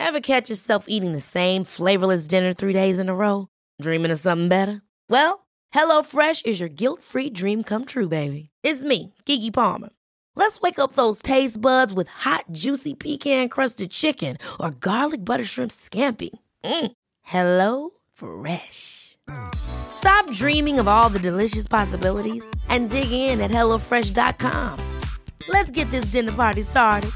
Ever catch yourself eating the same flavorless dinner 3 days in a row? Dreaming of something better? Well, HelloFresh is your guilt-free dream come true, baby. It's me, Keke Palmer. Let's wake up those taste buds with hot, juicy pecan-crusted chicken or garlic butter shrimp scampi. Hello Fresh. Stop dreaming of all the delicious possibilities and dig in at HelloFresh.com. Let's get this dinner party started.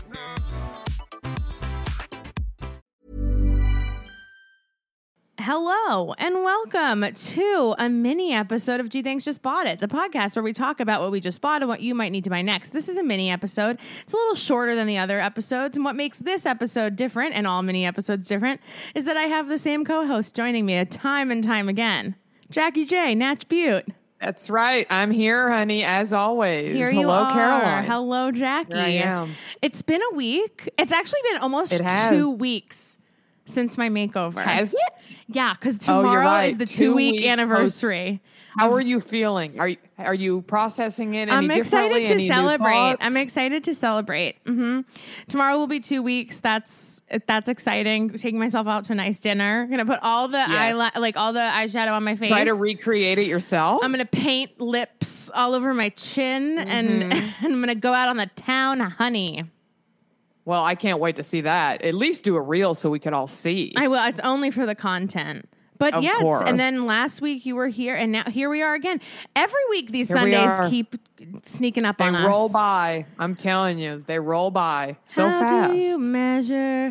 Hello and welcome to a mini episode of Gee Thanks Just Bought It, the podcast where we talk about what we just bought and what you might need to buy next. This is a mini episode. It's a little shorter than the other episodes, and what makes this episode different, and all mini episodes different, is that I have the same co-host joining me time and time again. Jackie J, Natch Butte. That's right. I'm here, honey, as always. Here Hello, you are. Caroline. Hello, Jackie. Here I am. It's been a week. It's actually been almost 2 weeks since my makeover. Has it? Yeah, because tomorrow is the 2-week anniversary. How are you feeling? Are you processing it? I'm excited to celebrate. I'm excited to celebrate. Tomorrow will be 2 weeks. That's exciting. Taking myself out to a nice dinner. Gonna put all the all the eyeshadow on my face. Try to recreate it yourself. I'm gonna paint lips all over my chin, and I'm gonna go out on the town, honey. Well, I can't wait to see that. At least do a reel so we can all see. I will. It's only for the content. But of course. And then last week you were here, and now here we are again. Every week these Sundays keep sneaking up on us. They roll by. I'm telling you, they roll by so fast. How do you measure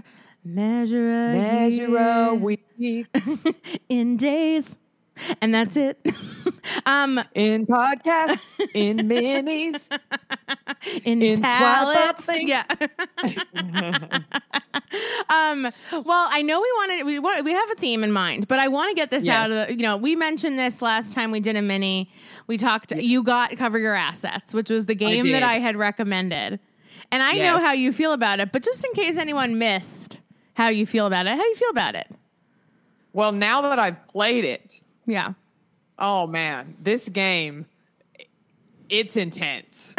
a week in days? And that's it. In podcasts, in minis, in pallets. Yeah. Well, I know we have a theme in mind, but I want to get this out of the, we mentioned this last time we did a mini. We talked, you got Cover Your Assets, which was the game that I had recommended. And I know how you feel about it, but just in case anyone missed how you feel about it, how do you feel about it? Well, now that I've played it. Yeah. Oh man, this game, it's intense.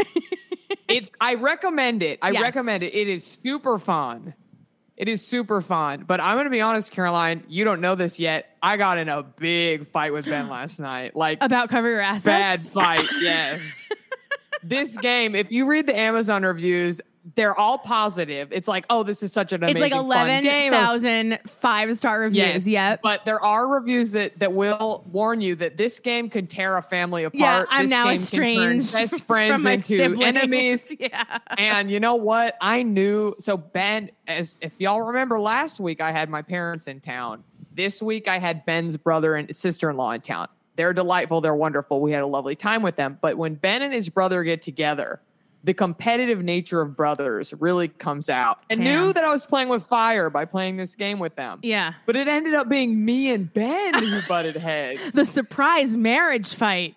I recommend it. I recommend it. It is super fun. It is super fun. But I'm going to be honest, Caroline, you don't know this yet. I got in a big fight with Ben last night. Like about Cover Your Assets? Bad fight, yes. This game, if you read the Amazon reviews, they're all positive. It's like, oh, this is such an amazing, it's like 11,000 5-star reviews. Yes, yep. But there are reviews that will warn you that this game can tear a family apart. Yeah, I'm this now game estranged can turn best friends from my into siblings. enemies. Yeah. And you know what? I knew. So Ben, if y'all remember, last week I had my parents in town. This week I had Ben's brother and sister-in-law in town. They're delightful. They're wonderful. We had a lovely time with them. But when Ben and his brother get together, the competitive nature of brothers really comes out. I knew that I was playing with fire by playing this game with them. Yeah. But it ended up being me and Ben who butted heads. The surprise marriage fight.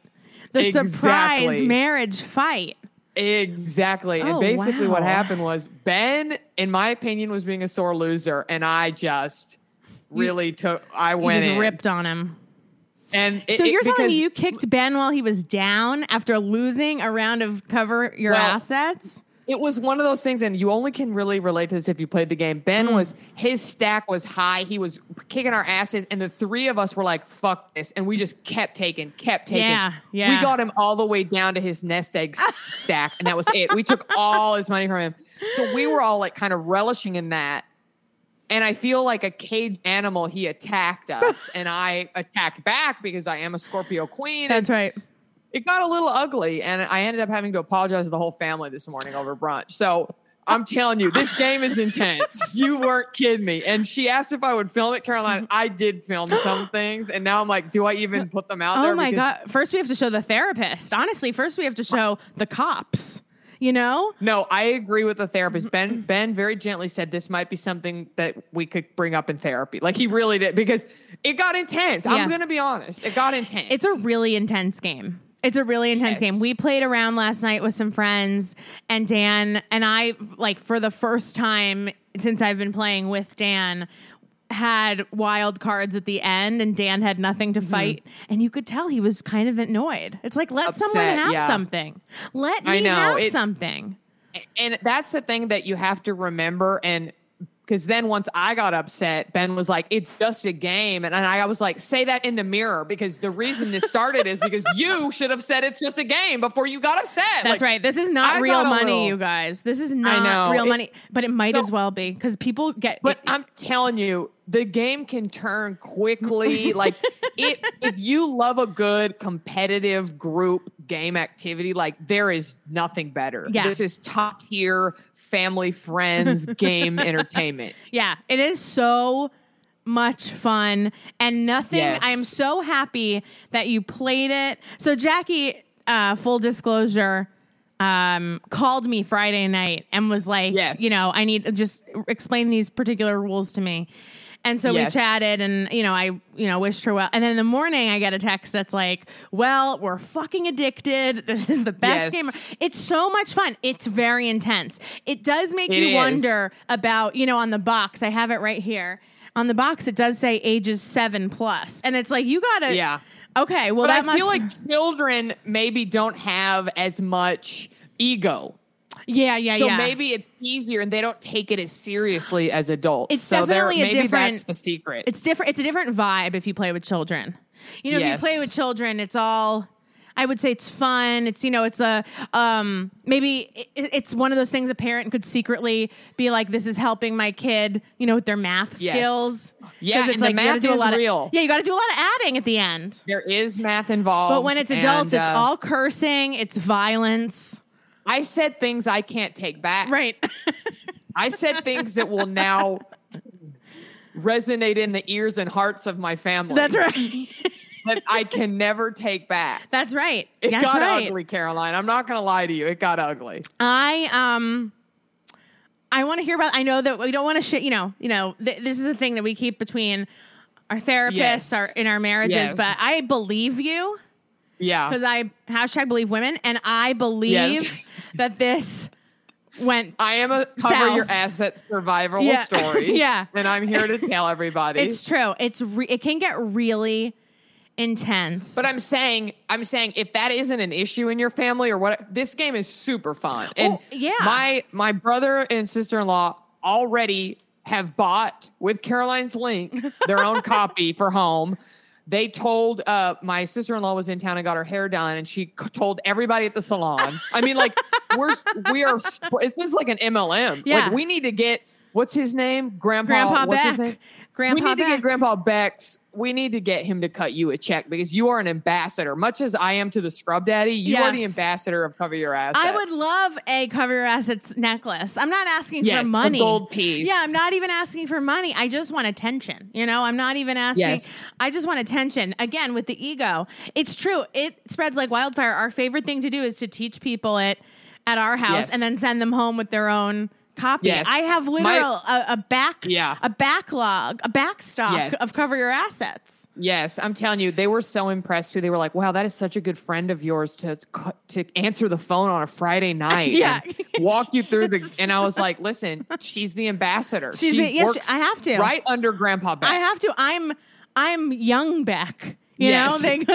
Surprise marriage fight. Exactly. And basically what happened was Ben, in my opinion, was being a sore loser. And I just really ripped on him. And so you're telling me you kicked Ben while he was down after losing a round of Cover Your Assets? It was one of those things, and you only can really relate to this if you played the game. Ben his stack was high. He was kicking our asses, and the three of us were like, fuck this. And we just kept taking. Yeah. We got him all the way down to his nest egg stack, and that was it. We took all his money from him. So we were all like kind of relishing in that. And I feel like a caged animal, he attacked us, and I attacked back because I am a Scorpio queen. That's right. It got a little ugly, and I ended up having to apologize to the whole family this morning over brunch. So I'm telling you, this game is intense. You weren't kidding me. And she asked if I would film it, Caroline. I did film some things, and now I'm like, do I even put them out there? Oh, my God. First, we have to show the therapist. Honestly, first we have to show the cops. You know? No, I agree with the therapist. Ben very gently said this might be something that we could bring up in therapy. Like he really did, because it got intense. Yeah. I'm going to be honest. It got intense. It's a really intense game. It's a really intense game. We played around last night with some friends, and Dan and I, like, for the first time since I've been playing with Dan, had wild cards at the end, and Dan had nothing to fight, and you could tell he was kind of annoyed. It's like, let someone have something. Let me have something. And that's the thing that you have to remember, and Because then once I got upset, Ben was like, it's just a game. And I was like, say that in the mirror, because the reason this started is because you should have said it's just a game before you got upset. That's right. This is not real money, you guys. This is not real money, but it might as well be, because people get. But I'm telling you, the game can turn quickly. Like if you love a good competitive group game activity, like there is nothing better. Yeah. This is top tier family friends game entertainment. Yeah, it is so much fun and nothing. Yes. I am so happy that you played it. So Jackie, full disclosure, called me Friday night and was like, yes. I need to just explain these particular rules to me. And so we chatted and, I wished her well. And then in the morning I get a text that's like, well, we're fucking addicted. This is the best game. It's so much fun. It's very intense. It does make you wonder about, on the box, I have it right here. On the box, it does say ages 7+. And it's like, you gotta, okay, well, but I feel like children maybe don't have as much ego. Yeah. So maybe it's easier and they don't take it as seriously as adults. It's definitely maybe that's the secret. It's different. It's a different vibe if you play with children. If you play with children, it's all, I would say it's fun. It's, it's a, maybe it's one of those things a parent could secretly be like, this is helping my kid, with their math skills. Yeah. It's and like, the math is real. You got to do a lot of adding at the end. There is math involved. But when it's adults, it's all cursing. It's violence. I said things I can't take back. Right. I said things that will now resonate in the ears and hearts of my family. That's right. That I can never take back. That's right. It got ugly, Caroline. I'm not going to lie to you. It got ugly. I want to hear about, I know that we don't want to shit, this is a thing that we keep between our therapists in our marriages, but I believe you. Yeah. Because I #believe women, and I believe that this went I am a cover south. your asset survival story. Yeah. And I'm here to tell everybody. It's true. It can get really intense. But I'm saying if that isn't an issue in your family or what, this game is super fun. And my brother and sister-in-law already have bought, with Caroline's link, their own copy for home. They told my sister-in-law was in town and got her hair done, and she told everybody at the salon. I mean, like it's just like an MLM. Yeah. Like we need to get, what's his name? Grandpa Beck. His name? We need to get Grandpa Beck's. We need to get him to cut you a check, because you are an ambassador. Much as I am to the Scrub Daddy, you are the ambassador of Cover Your Assets. I would love a Cover Your Assets necklace. I'm not asking for money. A gold piece. Yeah, I'm not even asking for money. I just want attention. I'm not even asking. Yes. I just want attention. Again, with the ego. It's true. It spreads like wildfire. Our favorite thing to do is to teach people it at our house and then send them home with their own copy. Yes. I have a backlog, a backstock of Cover Your Assets. Yes, I'm telling you, they were so impressed too. They were like, "Wow, that is such a good friend of yours to answer the phone on a Friday night and walk you through the." And I was like, "Listen, she's the ambassador. She works I have to right under Grandpa Beck. I have to. I'm young Beck." You're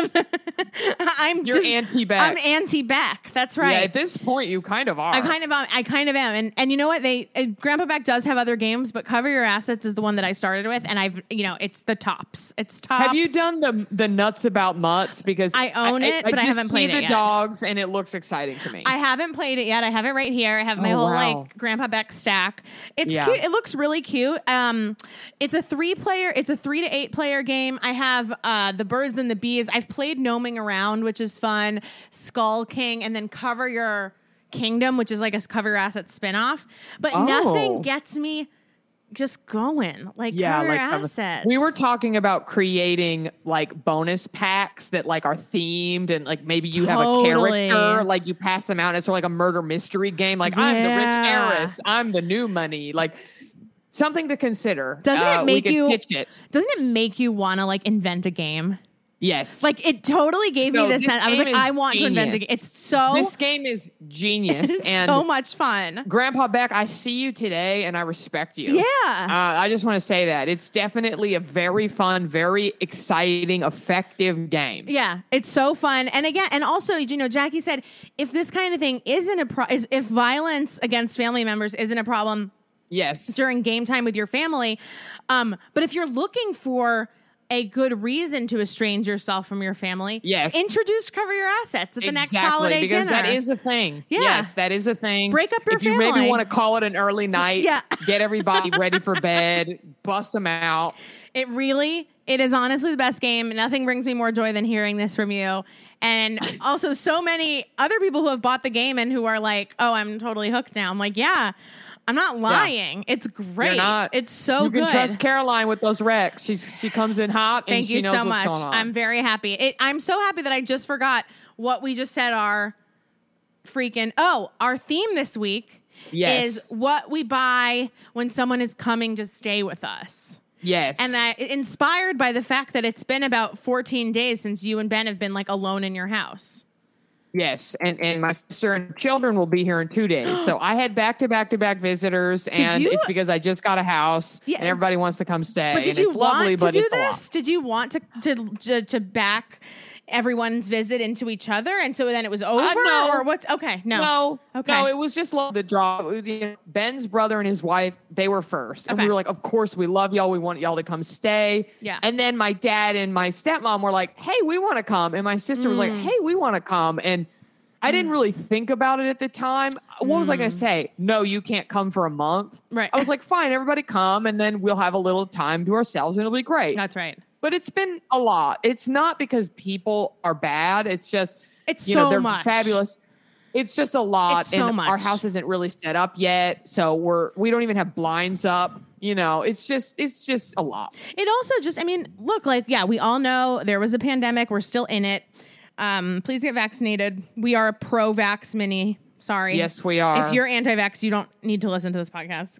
just anti-Beck. I'm anti-Beck. That's right. Yeah, at this point, you kind of are. I kind of am. And you know what? Grandpa Beck does have other games, but Cover Your Assets is the one that I started with, and it's the tops. It's tops. Have you done the nuts about mutts? Because I own it, but I haven't played it yet. I see the dogs, and it looks exciting to me. I haven't played it yet. I have it right here. I have my whole Grandpa Beck stack. It's cute. It looks really cute. It's a 3-player. It's a 3 to 8 player game. I have the Birds and the Bees. I've played Gnoming Around, which is fun. Skull King, and then Cover Your Kingdom, which is like a Cover Your Assets spinoff. But nothing gets me just going like Cover Your Assets. We were talking about creating like bonus packs that like are themed, and like maybe you have a character, like you pass them out. And it's sort of like a murder mystery game. Like I'm the rich heiress. I'm the new money. Like something to consider. Doesn't it make you pitch it? Doesn't it make you want to like invent a game? Yes. Like it totally gave me this sense. I was like, I want to invent a game. This game is genius. It's so much fun. Grandpa Beck, I see you today and I respect you. Yeah. I just want to say that. It's definitely a very fun, very exciting, effective game. Yeah. It's so fun. And again, and also, Jackie said, if this kind of thing isn't if violence against family members isn't a problem Yes. during game time with your family. But if you're looking for a good reason to estrange yourself from your family, yes, introduce Cover Your Assets at the next holiday because dinner. That is a thing. Yeah. Yes, that is a thing. Break up your family. If you maybe want to call it an early night, get everybody ready for bed, bust them out. It is honestly the best game. Nothing brings me more joy than hearing this from you. And also so many other people who have bought the game and who are like, oh, I'm totally hooked now. I'm like, yeah. I'm not lying. Yeah. It's great. You're not. It's so good. You can trust Caroline with those recs. She comes in hot. And Thank you she knows so what's much. Going on. I'm very happy. I'm so happy that I just forgot what we just said. Our theme this week is what we buy when someone is coming to stay with us. Yes. And that inspired by the fact that it's been about 14 days since you and Ben have been like alone in your house. Yes, and my sister and children will be here in 2 days. So I had back-to-back visitors, and it's because I just got a house, and everybody wants to come stay. But did you want to do this? Did you want to back everyone's visit into each other, and so then it was over? No. Or what's okay? No, okay. No. It was just the draw. Ben's brother and his wife, they were first, and we were like, of course, we love y'all. We want y'all to come stay. Yeah. And then my dad and my stepmom were like, hey, we want to come, and my sister was like, hey, we want to come, and I didn't really think about it at the time. What was I going to say? No, you can't come for a month. Right. I was like, fine, everybody come, and then we'll have a little time to ourselves, and it'll be great. That's right. But it's been a lot. It's not because people are bad. It's just, they're much. Fabulous. It's just a lot. It's so much. Our house isn't really set up yet. So we don't even have blinds up. It's just a lot. It also just, look, we all know there was a pandemic. We're still in it. Please get vaccinated. We are a pro-vax mini. Sorry. Yes, we are. If you're anti-vax, you don't need to listen to this podcast.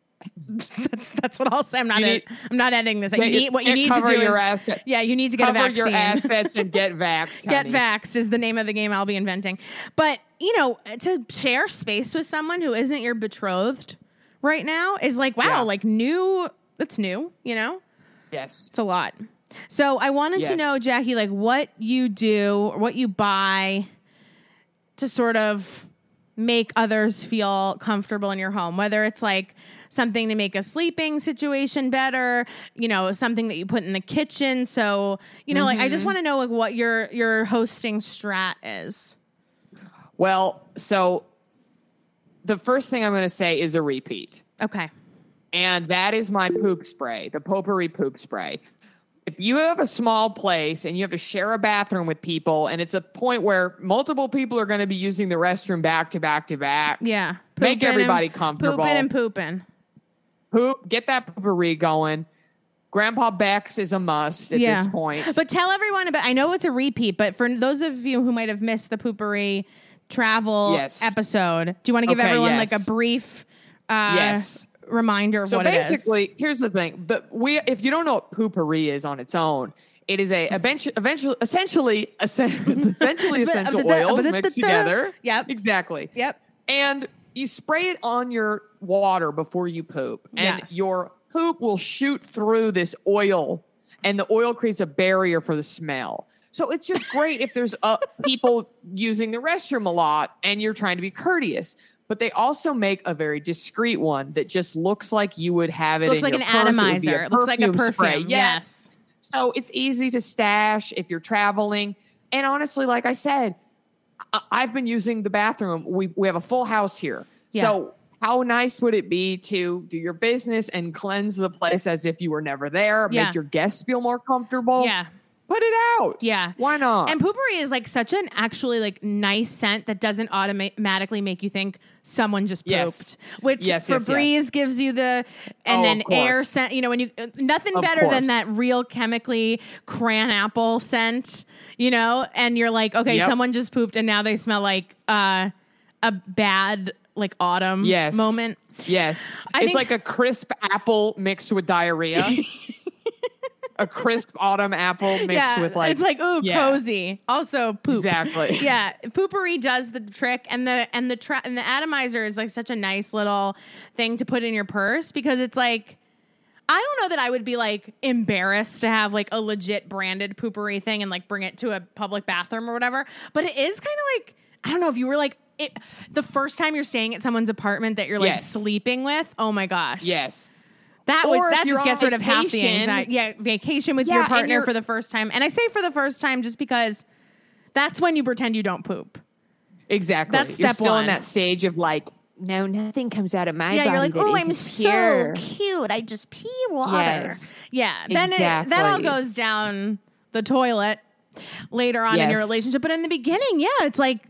That's what I'll say. I'm not editing this. You need to do your asset. Yeah, you need to get a vaccine. Cover your assets and get vaxxed. Get vaxxed is the name of the game I'll be inventing. But to share space with someone who isn't your betrothed right now is new. That's new. Yes, it's a lot. So I wanted to know, Jackie, what you do or what you buy to sort of make others feel comfortable in your home, whether it's something to make a sleeping situation better, something that you put in the kitchen. So, I just want to know what your hosting strat is. Well, so the first thing I'm going to say is a repeat. Okay. And that is my poop spray, the Potpourri poop spray. If you have a small place and you have to share a bathroom with people and it's a point where multiple people are going to be using the restroom back to back to back. Yeah. Make everybody comfortable. Pooping. Get that Potpourri going. Grandpa Beck's is a must at this point. But tell everyone about, I know it's a repeat, but for those of you who might have missed the Potpourri travel episode, do you want to give everyone a brief reminder of what it is? So basically, here's the thing. If you don't know what Potpourri is on its own, it is essentially essential oils mixed together. Yep. Exactly. Yep. And you spray it on your water before you poop. And your poop will shoot through this oil, and the oil creates a barrier for the smell. So it's just great if there's people using the restroom a lot and you're trying to be courteous. But they also make a very discreet one that just looks like you would have it in your purse. Looks like an atomizer. It looks like a perfume. Spray. Yes. So it's easy to stash if you're traveling. And honestly, like I said, I've been using the bathroom. We have a full house here. Yeah. So how nice would it be to do your business and cleanse the place as if you were never there? Make your guests feel more comfortable. Yeah. Put it out. Yeah. Why not? And Potpourri is such an actually nice scent that doesn't automatically make you think someone just pooped. Which Febreze gives you then air scent. When you nothing better than that real chemically cran apple scent. And you're like, okay, someone just pooped and now they smell like a bad autumn moment. Yes. It's like a crisp apple mixed with diarrhea. A crisp autumn apple mixed with it's cozy. Also poop. Exactly. Yeah. Potpourri does the trick, and the atomizer is such a nice little thing to put in your purse because it's I don't know that I would be embarrassed to have a legit branded Potpourri thing and bring it to a public bathroom or whatever, but it is kind of I don't know if you were the first time you're staying at someone's apartment that you're like Yes. sleeping with. Oh my gosh. Yes. That just on gets rid of half the vacation- anxiety. Yeah, vacation with Yeah, your and partner you're- for the first time. And I say for the first time just because that's when you pretend you don't poop. Exactly. That's You're step still one. in that stage of like, no, nothing comes out of my Yeah, body. you're like, that oh, isn't I'm so pure." cute. I just pee water. Yes. Yeah. Then that all Exactly. goes down the toilet later on in your Yes. relationship. But in the beginning, yeah, it's like,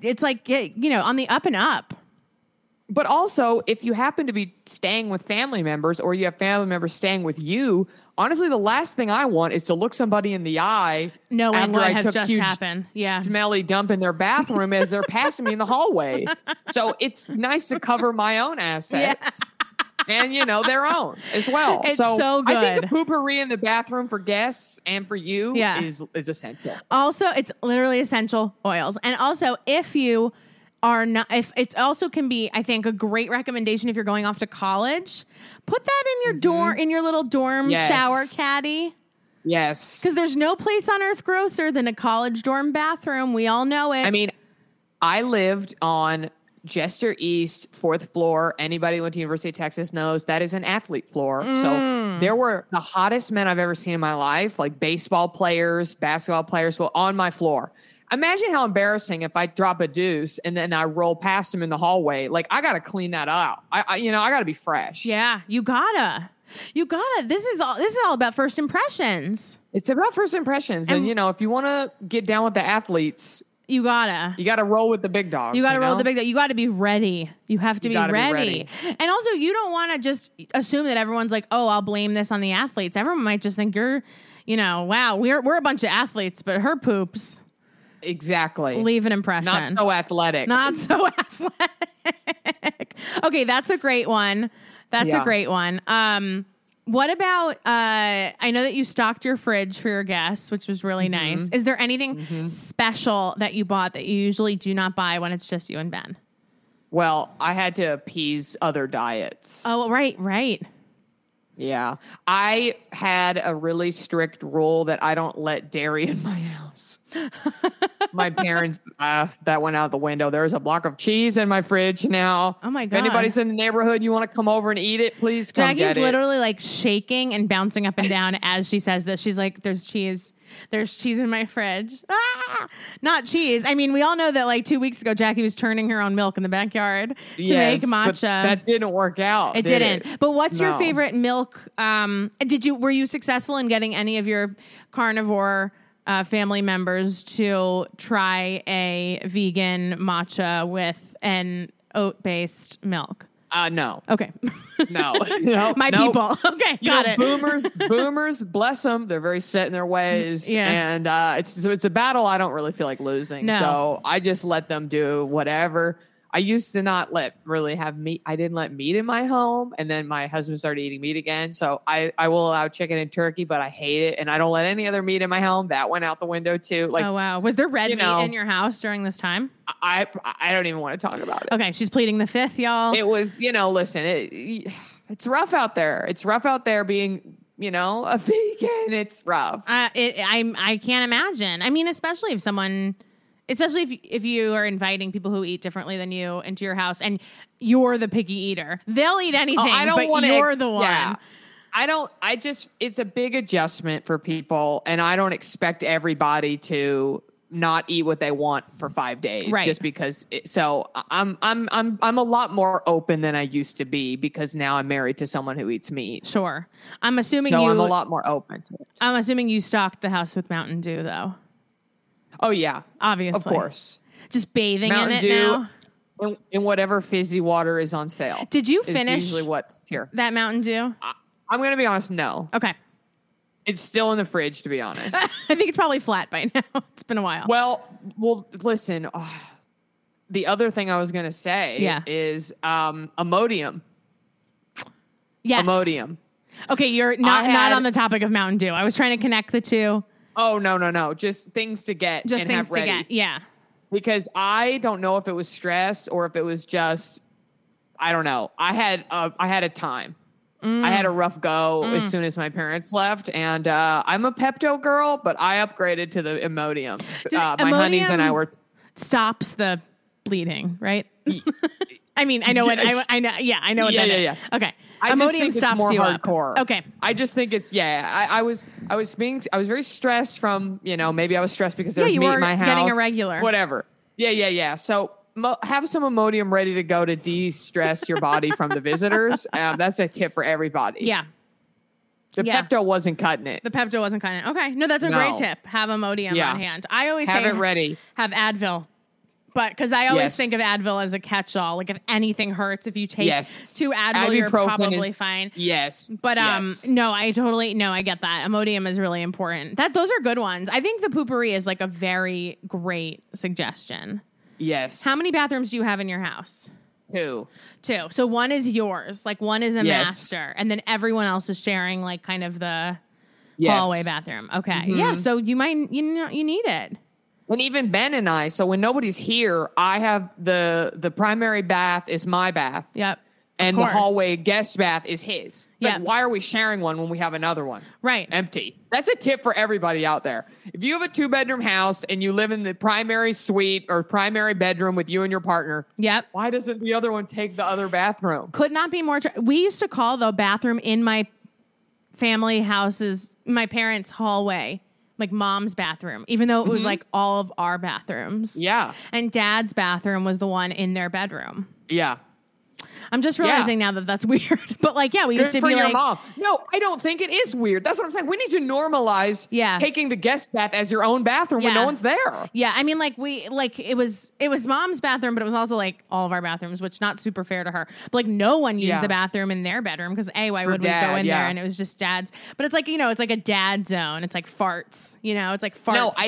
on the up and up. But also, if you happen to be staying with family members or you have family members staying with you, honestly, the last thing I want is to look somebody in the eye Knowing after what I has took just huge happened. Yeah. smelly dump in their bathroom as they're passing me in the hallway. So it's nice to cover my own assets. And, their own as well. It's so I think good. a poopery in the bathroom for guests and for you Yeah. is essential. Also, it's literally essential oils. And also, if you are not, if it also can be, I think, a great recommendation if you're going off to college, put that in your dorm, in your little dorm Yes. shower caddy. Yes. Because there's no place on earth grosser than a college dorm bathroom. We all know it. I mean, I lived on Jester East, 4th floor. Anybody who went to University of Texas knows that is an athlete floor. So there were the hottest men I've ever seen in my life, like baseball players, basketball players, on my floor. Imagine how embarrassing if I drop a deuce and then I roll past him in the hallway. Like, I got to clean that out. I got to be fresh. yeah, you gotta. This is all about first impressions. It's about first impressions. And if you want to get down with the athletes, You gotta. you got to roll with the big dogs. You got to roll the big. You got to be ready. You have to be gotta be ready. And also, you don't want to just assume that everyone's like, "Oh, I'll blame this on the athletes." Everyone might just think you're, wow, we're a bunch of athletes, but her poops Exactly. leave an impression. Not so athletic. Not so athletic. Okay, that's a great one. That's a Yeah. great one. What about, I know that you stocked your fridge for your guests, which was really nice. Is there anything special that you bought that you usually do not buy when it's just you and Ben? Well, I had to appease other diets. Oh, right. Yeah. I had a really strict rule that I don't let dairy in my house. My parents, that went out the window. There's a block of cheese in my fridge now. Oh my If God. anybody's in the neighborhood, you want to come over and eat it, please come Jackie's get it. literally like shaking and bouncing up and down as she says this. She's like, there's cheese in my fridge. Ah! Not cheese. I mean, we all know that like 2 weeks ago, Jackie was churning her own milk in the backyard to make But matcha. that didn't work out. It did didn't. it? But what's your No. favorite milk? Were you successful in getting any of your carnivore family members to try a vegan matcha with an oat-based milk? No. Okay. No. No. My Nope. people. Okay, You got know, it. boomers, bless them. They're very set in their ways. Yeah. And it's a battle I don't really feel like losing. No. So I just let them do whatever. I used to not really have meat. I didn't let meat in my home. And then my husband started eating meat again. So I will allow chicken and turkey, but I hate it. And I don't let any other meat in my home. That went out the window too. Like, Oh, wow. Was there red you meat know, in your house during this time? I don't even want to talk about it. Okay, she's pleading the fifth, y'all. It was, listen, it's rough out there. It's rough out there being, a vegan. It's rough. I can't imagine. I mean, especially if you are inviting people who eat differently than you into your house and you're the picky eater. They'll eat anything, but you're the one. Yeah. It's a big adjustment for people, and I don't expect everybody to not eat what they want for 5 days, Right. just because. So I'm a lot more open than I used to be because now I'm married to someone who eats meat. Sure. I'm assuming So I'm a lot more open to it. I'm assuming you stocked the house with Mountain Dew, though. Oh yeah, Obviously. of course. Just bathing Mountain in it Dew now. in whatever fizzy water is on sale. Did you is finish usually what's here? that Mountain Dew? I'm going to be honest. No, Okay. it's still in the fridge, to be honest. I think it's probably flat by now. It's been a while. Well, listen. The other thing I was going to say is Imodium. Yes. Imodium. Okay, you're not on the topic of Mountain Dew. I was trying to connect the two. Oh, no. Just things to get Just and things have ready. to get. Yeah. Because I don't know if it was stress or if it was just, I don't know. I had a time. I had a rough go as soon as my parents left, and I'm a Pepto girl, but I upgraded to the Imodium. My honeys and I were stops the bleeding, right? I mean, I know what I know. Yeah, I know what that is. Okay. I just Imodium think it's stops more you hardcore. up. Okay. I just think it's I was very stressed from, maybe I was stressed because there was meat in my house. Getting irregular. Whatever. Yeah. So have some Imodium ready to go to de-stress your body from the visitors. That's a tip for everybody. Yeah. The Pepto wasn't cutting it. The Pepto wasn't cutting it. Okay. No, that's a great tip. Have Imodium on hand. I always have say it ready. Have Advil. But because I always think of Advil as a catch-all. Like if anything hurts, if you take 2 Advil, you're probably fine. Yes. But no, I get that. Imodium is really important. Those are good ones. I think the Poo-Pourri is like a very great suggestion. Yes. How many bathrooms do you have in your house? 2. So one is yours, like one is a master, and then everyone else is sharing like kind of the hallway bathroom. Okay. Mm-hmm. Yeah. So you need it. And even Ben and I, so when nobody's here, I have the primary bath is my bath. Yep. And the hallway guest bath is his. It's like, why are we sharing one when we have another one? Right. Empty. That's a tip for everybody out there. If you have a 2-bedroom house and you live in the primary suite or primary bedroom with you and your partner, why doesn't the other one take the other bathroom? Could not be more we used to call the bathroom in my family house's, my parents' hallway, like mom's bathroom, even though it was like all of our bathrooms. Yeah. And dad's bathroom was the one in their bedroom. Yeah. I'm just realizing now that that's weird. But like, we used to be like, mom. No, I don't think it is weird. That's what I'm saying. We need to normalize taking the guest bath as your own bathroom when no one's there. Yeah. I mean, like it was mom's bathroom, but it was also like all of our bathrooms, which not super fair to her. But like no one used the bathroom in their bedroom because why would we go in there? And it was just dad's. But it's like, it's like a dad zone. It's like farts, it's like farts. No,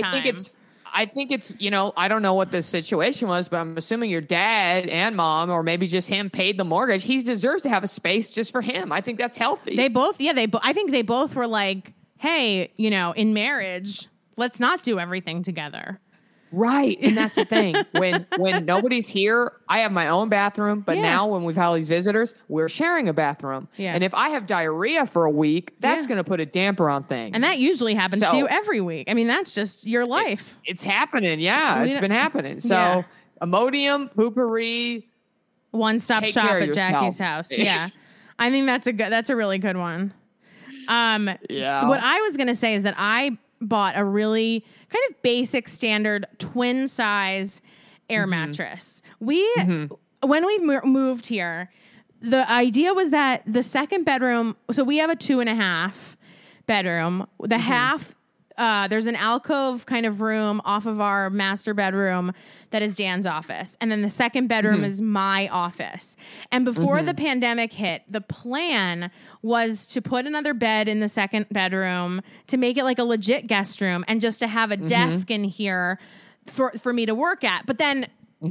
I think it's, I don't know what the situation was, but I'm assuming your dad and mom, or maybe just him, paid the mortgage. He deserves to have a space just for him. I think that's healthy. They both, I think they both were like, hey, in marriage, let's not do everything together. Right. And that's the thing. When nobody's here, I have my own bathroom. But now when we've had all these visitors, we're sharing a bathroom. Yeah. And if I have diarrhea for a week, that's going to put a damper on things. And that usually happens to you every week. I mean, that's just your life. It's happening. Yeah. It's been happening. So Imodium, Poo-Pourri. One-stop shop at Jackie's house. Yeah. I think that's a really good one. What I was going to say is that I bought a really kind of basic standard twin size air mattress. When we moved here, the idea was that the second bedroom, so we have a 2.5 bedroom, the half, there's an alcove kind of room off of our master bedroom that is Dan's office. And then the second bedroom is my office. And before the pandemic hit, the plan was to put another bed in the second bedroom to make it like a legit guest room and just to have a desk in here for me to work at. But then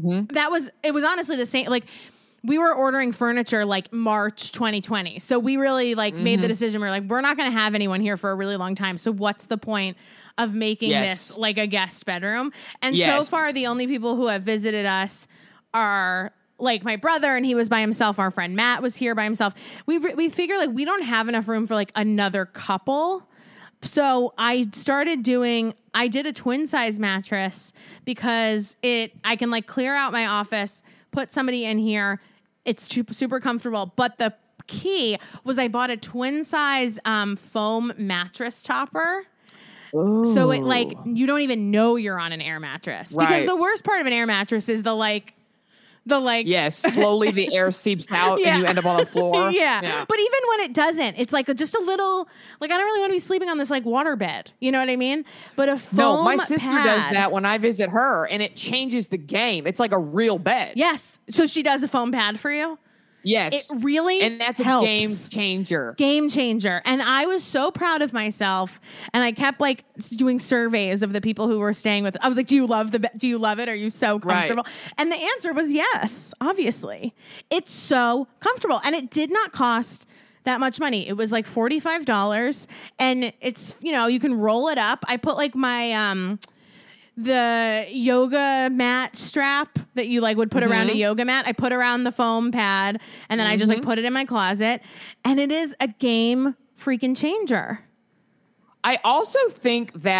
it was honestly the same, like, we were ordering furniture like March 2020. So we really made the decision. We were like, we're not going to have anyone here for a really long time. So what's the point of making this like a guest bedroom? And so far, the only people who have visited us are like my brother, and he was by himself. Our friend Matt was here by himself. We figure like we don't have enough room for like another couple. So I did a twin size mattress because I can like clear out my office, put somebody in here. It's super comfortable. But the key was I bought a twin size foam mattress topper. Ooh. So it like, you don't even know you're on an air mattress. Right. Because the worst part of an air mattress is the yes, slowly the air seeps out and you end up on the floor. Yeah. But even when it doesn't, it's like just a little, like, I don't really want to be sleeping on this like water bed. You know what I mean? But a foam No, my sister does that when I visit her, and it changes the game. It's like a real bed. Yes. So she does a foam pad for you? Yes. It really And that's helps. A game changer. Game changer. And I was so proud of myself. And I kept like doing surveys of the people who were staying with. I was like, do you love it? Are you so comfortable? Right. And the answer was yes, obviously. It's so comfortable. And it did not cost that much money. It was like $45. And it's, you can roll it up. I put like my the yoga mat strap that you like would put around a yoga mat. I put around the foam pad, and then I just like put it in my closet, and it is a game freaking changer. I also think that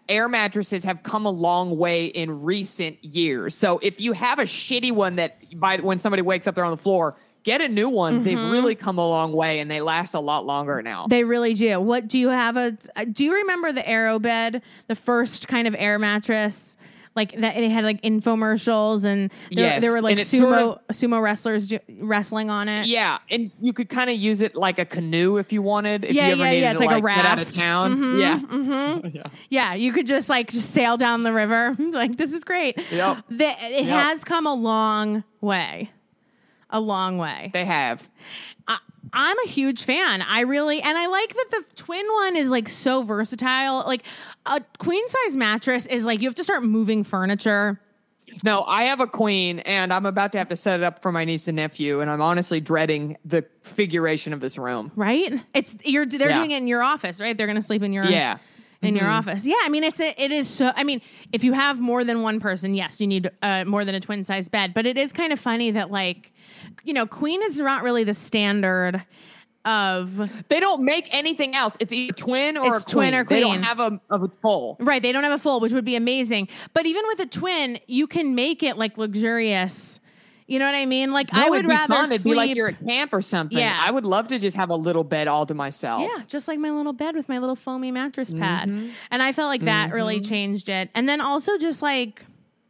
air mattresses have come a long way in recent years. So if you have a shitty one that when somebody wakes up, they're on the floor, get a new one. Mm-hmm. They've really come a long way, and they last a lot longer now. They really do. What do you have? Do you remember the Aerobed, the first kind of air mattress? Like that, they had like infomercials, and there were like sumo wrestlers wrestling on it. Yeah, and you could kind of use it like a canoe if you wanted. If you ever needed It's to like a raft. Get out of town. Mm-hmm. Yeah, you could just sail down the river. Like, this is great. Yep. It has come a long way. A long way. They have. I'm a huge fan. I like that the twin one is like so versatile. Like a queen size mattress is like, you have to start moving furniture. No, I have a queen, and I'm about to have to set it up for my niece and nephew, and I'm honestly dreading the configuration of this room. Right? They're doing it in your office, right? They're going to sleep in your your office. Yeah, I mean it is so. I mean, if you have more than one person, yes, you need more than a twin size bed. But it is kind of funny that queen is not really the standard of. They don't make anything else. It's either twin or a queen. Twin or queen. They don't have a full. Right, they don't have a full, which would be amazing. But even with a twin, you can make it like luxurious. You know what I mean? Like, I would rather fun. sleep. It'd be like you're at camp or something. Yeah. I would love to just have a little bed all to myself. Yeah, just like my little bed with my little foamy mattress pad. And I felt like that really changed it. And then also just like,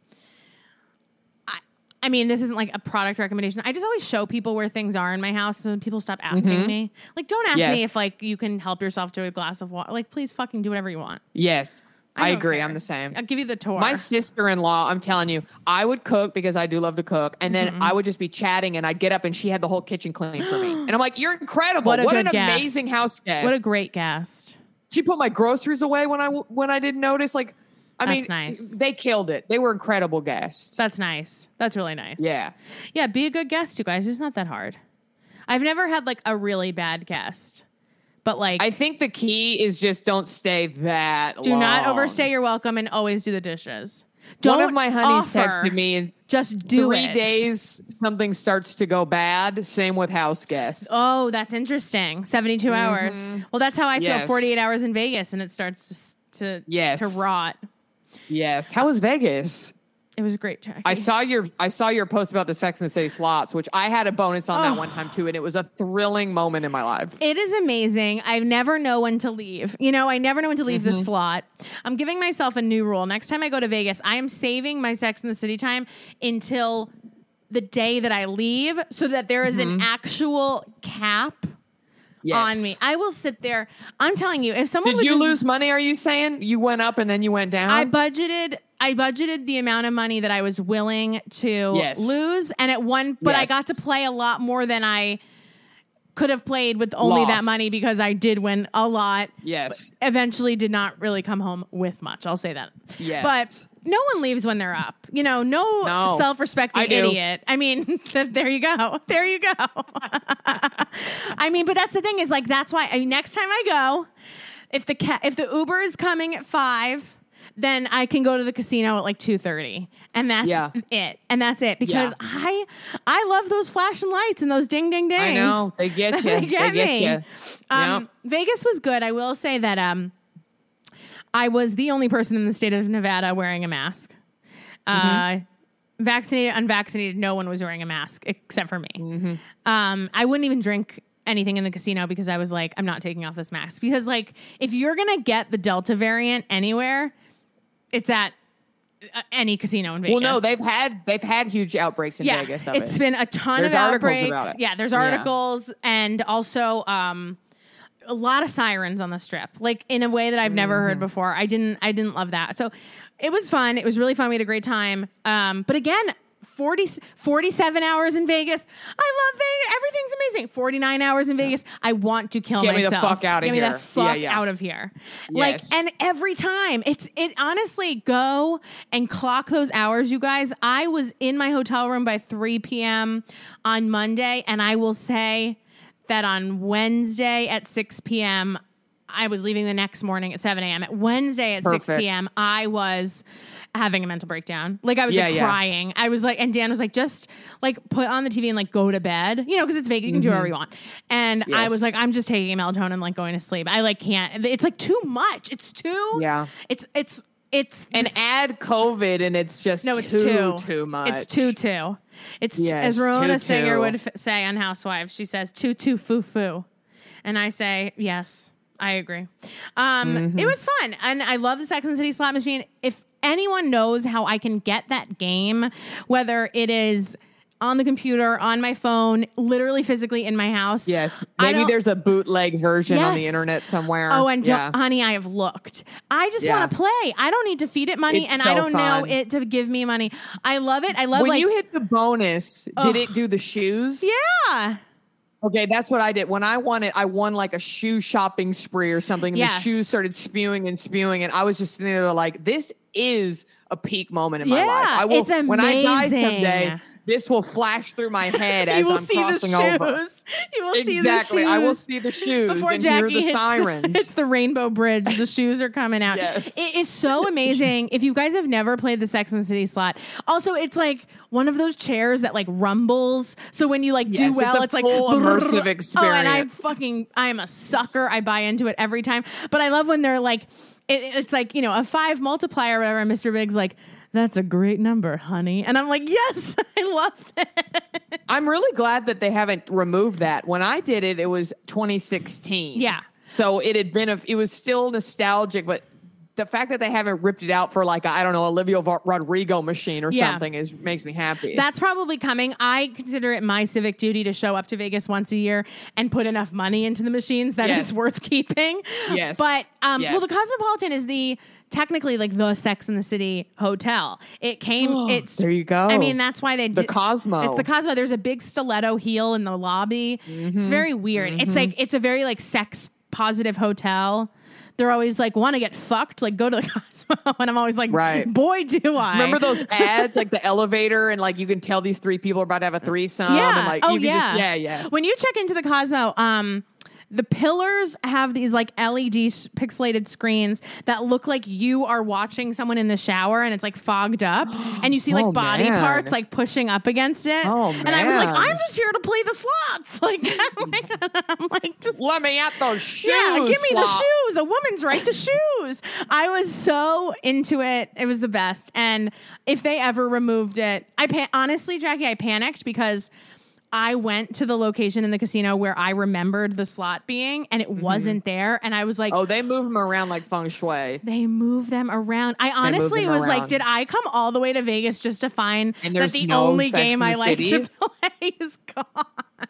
I mean, this isn't like a product recommendation. I just always show people where things are in my house so people stop asking me. Like, don't ask me if like you can help yourself to a glass of water. Like, please fucking do whatever you want. Yes. I agree. Care. I'm the same. I'll give you the tour. My sister-in-law, I'm telling you, I would cook because I do love to cook. And then I would just be chatting, and I'd get up and she had the whole kitchen clean for me. And I'm like, you're incredible. What an amazing house guest. What a great guest. She put my groceries away when I didn't notice. Like, That's nice. They killed it. They were incredible guests. That's nice. That's really nice. Yeah. Yeah, be a good guest, you guys. It's not that hard. I've never had like a really bad guest. But like, I think the key is just don't stay that long. Do not overstay your welcome, and always do the dishes. One of my honeys texted me, and just do 3 days something starts to go bad. Same with house guests. Oh, that's interesting. 72 hours. Well, that's how I feel. 48 hours in Vegas, and it starts to rot. Yes. How was Vegas? It was great, Jackie. I saw your post about the Sex and the City slots, which I had a bonus on that one time too, and it was a thrilling moment in my life. It is amazing. I never know when to leave. I never know when to leave the slot. I'm giving myself a new rule. Next time I go to Vegas, I am saving my Sex and the City time until the day that I leave, so that there is an actual cap. Yes. On me. I will sit there. I'm telling you, if someone Did you lose money, are you saying? You went up and then you went down? I budgeted the amount of money that I was willing to lose. And I got to play a lot more than I could have played with only that money, because I did win a lot. Yes. Eventually did not really come home with much. I'll say that. Yes. But no one leaves when they're up. No. Self-respecting idiot. I mean, there you go. There you go. I mean, but that's the thing is like, that's why next time I go, if the Uber is coming at 5, then I can go to the casino at like 2:30, and that's it. And that's it, because I love those flashing lights and those ding ding dings. I know, they get you. they get you. Yep. Vegas was good. I will say that I was the only person in the state of Nevada wearing a mask. Vaccinated, unvaccinated, no one was wearing a mask except for me. I wouldn't even drink anything in the casino because I was like, I'm not taking off this mask. Because like, if you're going to get the Delta variant anywhere, it's at any casino in Vegas. Well, no, they've had huge outbreaks in Vegas. It's been a ton of outbreaks. Yeah, there's articles and also a lot of sirens on the strip, like in a way that I've never heard before. I didn't love that. So it was fun. It was really fun. We had a great time. But again, 47 hours in Vegas. I love Vegas. Everything's amazing. 49 hours in Vegas. I want to kill myself. Get me the fuck out of here. Get me the fuck out of here. Yes. Like, and every time it honestly, go and clock those hours, you guys. I was in my hotel room by 3 p.m. on Monday, and I will say that on Wednesday at 6 p.m., I was leaving the next morning at 7 a.m. At Wednesday at 6 p.m., I was having a mental breakdown. Like, I was crying. I was like, and Dan was like, just like put on the TV and like go to bed, because it's Vegas, you can do whatever you want. And I was like, I'm just taking melatonin and like going to sleep. I like can't, it's like too much. It's too, it's And add COVID, and it's just too much. It's too. It's as Ramona Singer would say on Housewives. She says too foo. And I say, yes, I agree. It was fun. And I love the Sex and the City slot machine. If anyone knows how I can get that game, whether it is on the computer, on my phone, literally physically in my house. Yes. Maybe there's a bootleg version on the internet somewhere. Oh, and honey, I have looked. I just want to play. I don't need to feed it money, and I don't know it to give me money. I love it. I love when you hit the bonus, did it do the shoes? Yeah. Okay, that's what I did. When I won it, I won like a shoe shopping spree or something. And the shoes started spewing. And I was just sitting there like, this is a peak moment in my life. I will, it's amazing. When I die someday, this will flash through my head as I'm crossing over. You will see the shoes. Exactly. I will see the shoes before and Jackie hear the sirens. It's the Rainbow Bridge. The shoes are coming out. Yes. It is so amazing. If you guys have never played the Sex and the City slot, also it's like one of those chairs that like rumbles. So when you like do well, it's like full immersive experience. Oh, and I am a sucker. I buy into it every time. But I love when they're like, it's like, you know, a 5 multiplier or whatever. And Mr. Big's like, that's a great number, honey. And I'm like, yes, I love it. I'm really glad that they haven't removed that. When I did it, it was 2016. Yeah. So it had been, it was still nostalgic, but the fact that they haven't ripped it out for like, I don't know, Olivia Rodrigo machine or something makes me happy. That's probably coming. I consider it my civic duty to show up to Vegas once a year and put enough money into the machines that it's worth keeping. Yes. But, well, the Cosmopolitan is technically like the Sex and the City hotel. It came, there you go. I mean, that's why they did. The Cosmo. It's the Cosmo. There's a big stiletto heel in the lobby. It's very weird. It's like, it's a very like sex positive hotel. They're always like, want to get fucked? Like, go to the Cosmo. And I'm always like, boy, do I. Remember those ads, like the elevator, and like you can tell these 3 people are about to have a threesome. Yeah. And like, When you check into the Cosmo, the pillars have these like LED pixelated screens that look like you are watching someone in the shower, and it's like fogged up, and you see like body parts like pushing up against it. Oh, man. And I was like, I'm just here to play the slots. Like, I'm like, just let me at those shoes. Yeah, give me the shoes. A woman's right to shoes. I was so into it. It was the best. And if they ever removed it, honestly, Jackie, I panicked because I went to the location in the casino where I remembered the slot being, and it wasn't there. And I was like, oh, they move them around like feng shui. They move them around. I honestly was like, did I come all the way to Vegas just to find that the only game I like to play is gone?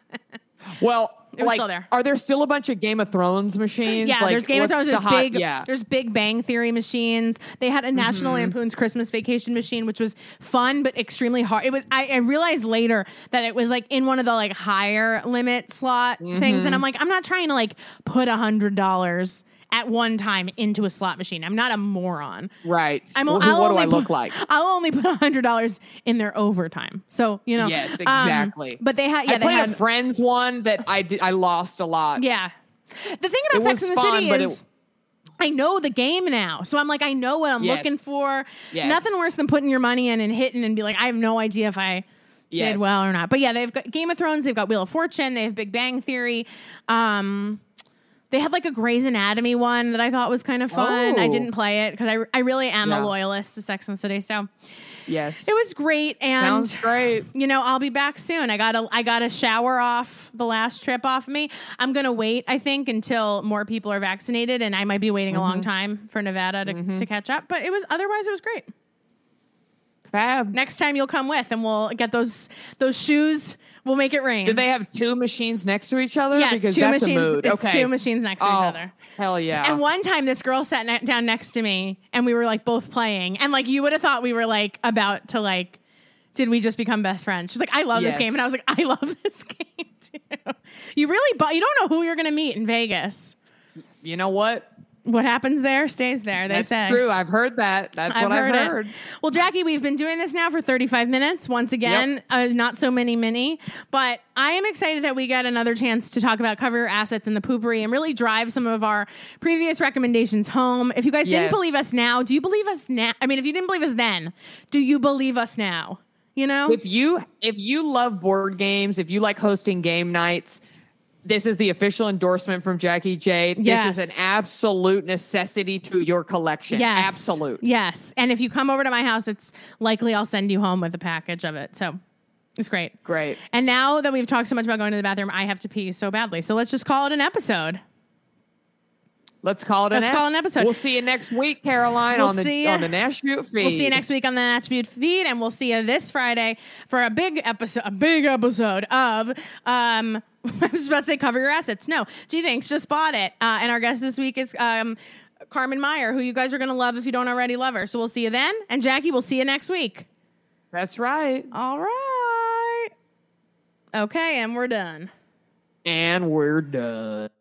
Well, it was still there. Are there still a bunch of Game of Thrones machines? Yeah, like, there's Game of Thrones. There's Big Bang Theory machines. They had a National Lampoon's Christmas Vacation machine, which was fun but extremely hard. It was. I realized later that it was like in one of the like higher limit slot things, and I'm like, I'm not trying to like put $100 at one time into a slot machine. I'm not a moron. Right. What do I look like? I'll only put $100 in their overtime. So, you know. Yes, exactly. But they had, I played a Friends one that I lost a lot. Yeah. The thing about Sex and the City is I know the game now. So I'm like, I know what I'm looking for. Yes. Nothing worse than putting your money in and hitting and be like, I have no idea if I did well or not. But yeah, they've got Game of Thrones. They've got Wheel of Fortune. They have Big Bang Theory. They had like a Grey's Anatomy one that I thought was kind of fun. I didn't play it because I really am a loyalist to Sex and the City. So yes, it was great. And sounds great. You know, I'll be back soon. I gotta shower off the last trip off me. I'm gonna wait, I think, until more people are vaccinated, and I might be waiting a long time for Nevada to catch up. But it was great. Fab. Next time you'll come with, and we'll get those shoes. We'll make it rain. Do they have 2 machines next to each other? Yeah, because it's 2 that's machines. A mood. It's 2 machines next to each other. Hell yeah. And one time this girl sat down next to me and we were like both playing. And like you would have thought we were like about to like, did we just become best friends? She's like, I love this game. And I was like, I love this game too. You don't know who you're going to meet in Vegas. You know what? What happens there stays there, they say. That's true. I've heard that. That's what I've heard. Well, Jackie, we've been doing this now for 35 minutes. Once again, not so many. But I am excited that we get another chance to talk about Cover Your Assets and the Poopery and really drive some of our previous recommendations home. If you guys didn't believe us now, do you believe us now? I mean, if you didn't believe us then, do you believe us now? You know? If you love board games, if you like hosting game nights, This is the official endorsement from Jackie J. Yes. This is an absolute necessity to your collection. Yes. Absolute. Yes. And if you come over to my house, it's likely I'll send you home with a package of it. So it's great. Great. And now that we've talked so much about going to the bathroom, I have to pee so badly. So let's just call it an episode. Let's call it an episode. We'll see you next week, Caroline, on the Nash Butte feed. We'll see you next week on the Nash Butte feed, and we'll see you this Friday for a big episode of I was about to say Cover Your Assets. No, gee, thanks, just bought it. And our guest this week is Carmen Meyer, who you guys are going to love if you don't already love her. So we'll see you then. And Jackie, we'll see you next week. That's right. All right. Okay, and we're done. And we're done.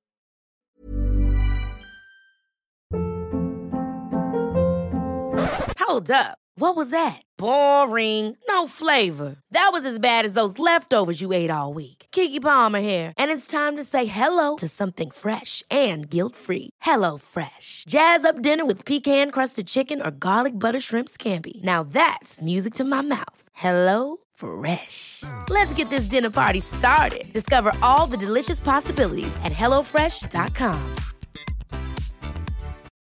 Hold up. What was that? Boring. No flavor. That was as bad as those leftovers you ate all week. Keke Palmer here, and it's time to say hello to something fresh and guilt-free. Hello Fresh. Jazz up dinner with pecan-crusted chicken or garlic butter shrimp scampi. Now that's music to my mouth. Hello Fresh. Let's get this dinner party started. Discover all the delicious possibilities at HelloFresh.com.